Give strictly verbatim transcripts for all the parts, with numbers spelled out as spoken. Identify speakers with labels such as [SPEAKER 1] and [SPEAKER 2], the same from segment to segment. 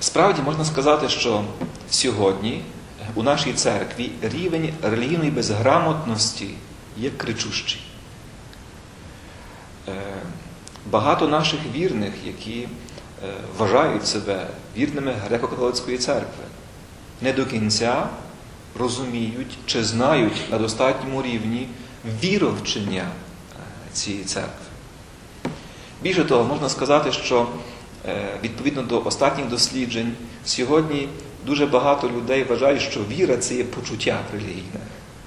[SPEAKER 1] Справді можна сказати, що сьогодні у нашій церкві рівень релігійної безграмотності є кричущий. Багато наших вірних, які вважають себе вірними греко-католицької церкви, не до кінця розуміють чи знають на достатньому рівні віровчення цієї церкви. Більше того, можна сказати, що відповідно до останніх досліджень, сьогодні дуже багато людей вважають, що віра – це є почуття релігійне.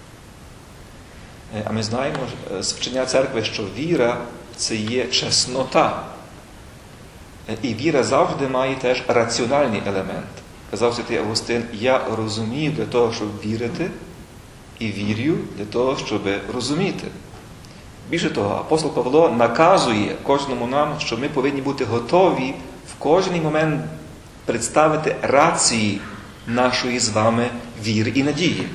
[SPEAKER 1] А ми знаємо з вчення церкви, що віра – це є чеснота. І віра завжди має теж раціональний елемент. Казав святий Августин, я розумію для того, щоб вірити, і вірю для того, щоб розуміти. Більше того, апостол Павло наказує кожному нам, що ми повинні бути готові в кожний момент представити рації нашої з вами віри і надії.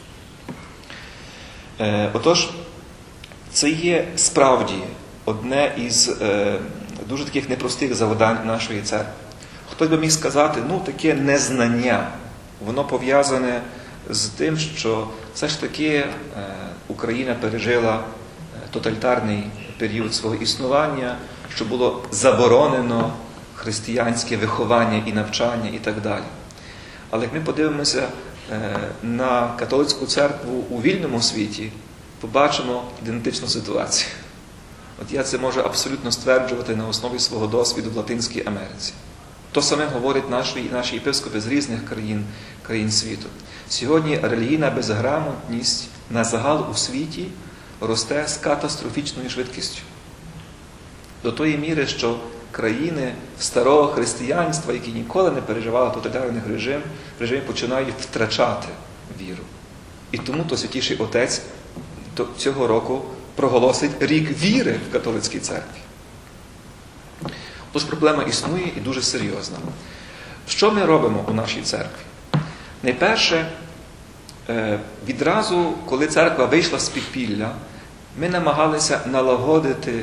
[SPEAKER 1] Е, отож, це є справді одне із е, дуже таких непростих завдань нашої церкви. Хтось би міг сказати, ну таке незнання, воно пов'язане з тим, що все ж таки е, Україна пережила тоталітарний період свого існування, що було заборонено християнське виховання і навчання і так далі. Але як ми подивимося на католицьку церкву у вільному світі, побачимо ідентичну ситуацію. От я це можу абсолютно стверджувати на основі свого досвіду в Латинській Америці. То саме говорять наші, наші єпископи з різних країн, країн світу. Сьогодні релігійна безграмотність на загал у світі росте з катастрофічною швидкістю. До тої міри, що країни старого християнства, які ніколи не переживали тоталітарних режим, режим починають втрачати віру. І тому то Святіший Отець цього року проголосить рік віри в католицькій церкві. Тож проблема існує і дуже серйозна. Що ми робимо у нашій церкві? Найперше, відразу, коли церква вийшла з підпілля, ми намагалися налагодити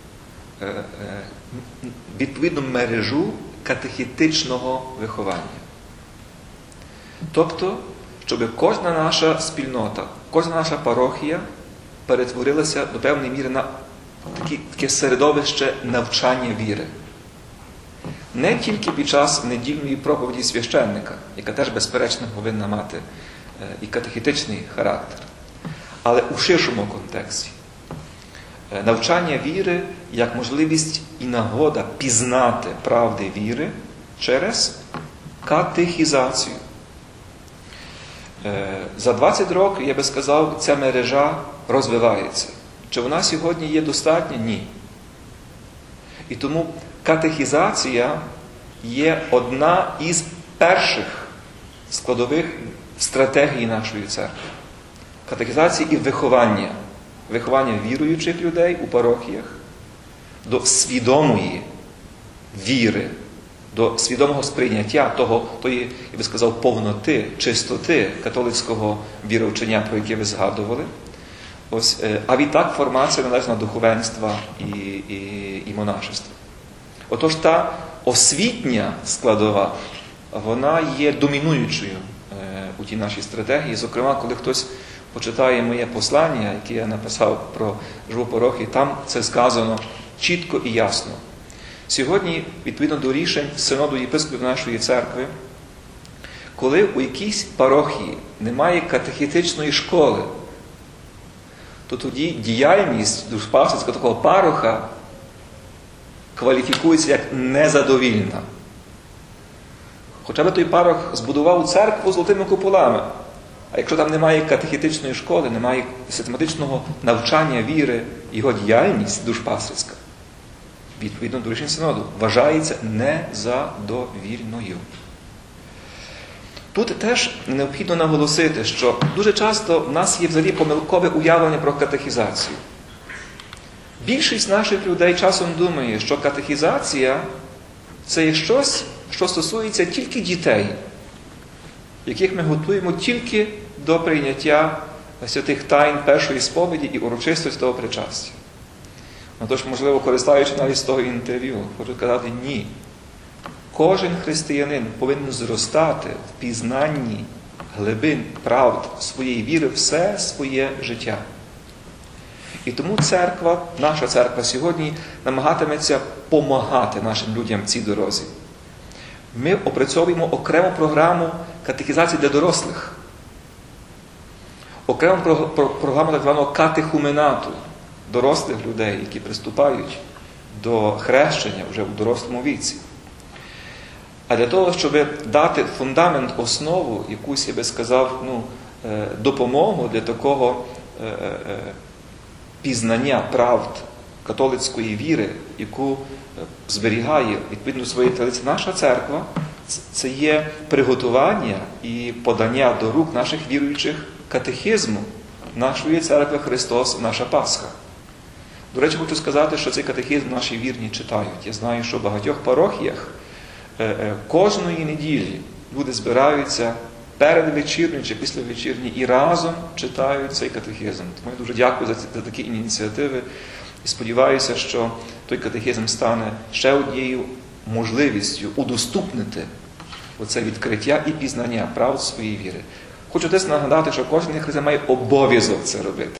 [SPEAKER 1] відповідну мережу катехетичного виховання. Тобто, щоб кожна наша спільнота, кожна наша парохія перетворилася до певної міри на такі, таке середовище навчання віри. Не тільки під час недільної проповіді священника, яка теж, безперечно, повинна мати і катехетичний характер, але у ширшому контексті. Навчання віри як можливість і нагода пізнати правди віри через катехізацію. За двадцять років, я би сказав, ця мережа розвивається. Чи вона сьогодні є достатня? Ні. І тому катехізація є одна із перших складових стратегій нашої церкви. Катехізація і виховання. Виховання віруючих людей у парохіях до свідомої віри, до свідомого сприйняття того, тої, я би сказав, повноти, чистоти католицького віровчення, про яке ви згадували. Ось, а відтак формація належна духовенства і, і, і монашества. Отож, та освітня складова, вона є домінуючою у тій нашій стратегії. Зокрема, коли хтось почитає моє послання, яке я написав про живу парохію, там це сказано чітко і ясно. Сьогодні, відповідно до рішень Синоду єпископів нашої церкви, коли у якійсь парохії немає катехетичної школи, то тоді діяльність душпастерського такого пароха кваліфікується як незадовільна. Хоча б той парох збудував церкву з золотими куполами, а якщо там немає катехетичної школи, немає систематичного навчання віри, його діяльність душпастерська, відповідно до рішень Синоду, вважається незадовільною. Тут теж необхідно наголосити, що дуже часто в нас є взагалі помилкове уявлення про катехізацію. Більшість наших людей часом думає, що катехізація – це є щось, що стосується тільки дітей, яких ми готуємо тільки до прийняття святих тайн першої сповіді і урочистості того причастя. Отож, можливо, користаючи навіть з того інтерв'ю, хочу сказати ні. Кожен християнин повинен зростати в пізнанні глибин правд своєї віри все своє життя. І тому церква, наша церква сьогодні намагатиметься помагати нашим людям в цій дорозі. Ми опрацьовуємо окрему програму катехізації для дорослих, окрему програму так званого катехуменату дорослих людей, які приступають до хрещення вже у дорослому віці. А для того, щоб дати фундамент, основу, якусь, я би сказав, ну, допомогу для такого пізнання правд католицької віри, яку зберігає відповідно своєї традиції наша церква, це є приготування і подання до рук наших віруючих катехизму нашої церкви Христос, наша Пасха. До речі, хочу сказати, що цей катехизм наші вірні читають. Я знаю, що в багатьох парохіях кожної неділі люди збираються перед вечірньою чи після вечірні і разом читають цей катехизм. Тому я дуже дякую за, за такі ініціативи і сподіваюся, що той катехизм стане ще однією можливістю удоступнити оце відкриття і пізнання правд своєї віри. Хочу десь нагадати, що кожен християнин має обов'язок це робити.